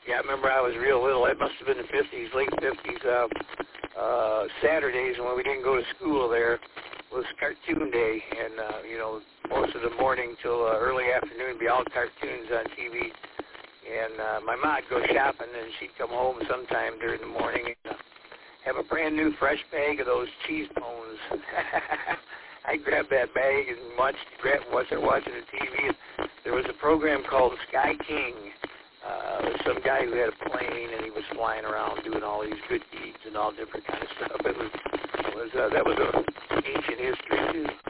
Yeah, I remember I was real little. It must have been the 50s, late 50s. Saturdays when we didn't go to school there was cartoon day, and, most of the morning till early afternoon be all cartoons on TV. And my mom would go shopping, and she'd come home sometime during the morning and have a brand new fresh bag of those cheese bones. I grabbed that bag and watched watching the TV. There was a program called Sky King. Some guy who had a plane, and he was flying around doing all these good deeds and all different kind of stuff. That was ancient history too.